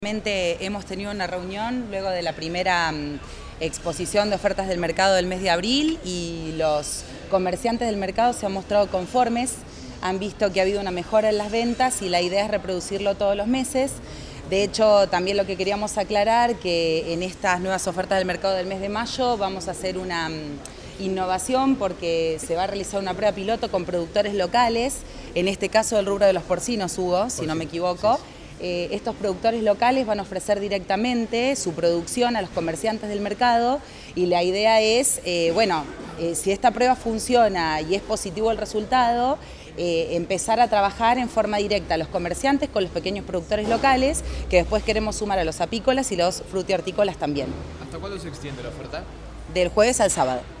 Hemos tenido una reunión luego de la primera exposición de ofertas del mercado del mes de abril y los comerciantes del mercado se han mostrado conformes, han visto que ha habido una mejora en las ventas y la idea es reproducirlo todos los meses. De hecho, también lo que queríamos aclarar que en estas nuevas ofertas del mercado del mes de mayo vamos a hacer una innovación porque se va a realizar una prueba piloto con productores locales, en este caso del rubro de los porcinos, Hugo, si no me equivoco. Estos productores locales van a ofrecer directamente su producción a los comerciantes del mercado y la idea es, si esta prueba funciona y es positivo el resultado, empezar a trabajar en forma directa a los comerciantes con los pequeños productores locales, que después queremos sumar a los apícolas y los frutihortícolas también. ¿Hasta cuándo se extiende la oferta? Del jueves al sábado.